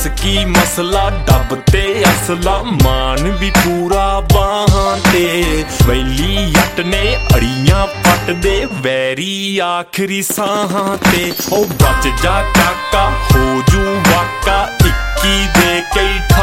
दस की मसला डब ते असला मान भी पूरा बाहां ते वैली जट ने अड़ियां पट दे वैरी आखरी साहां ते ओ बच जा काका हो जू वाका 21 दे कई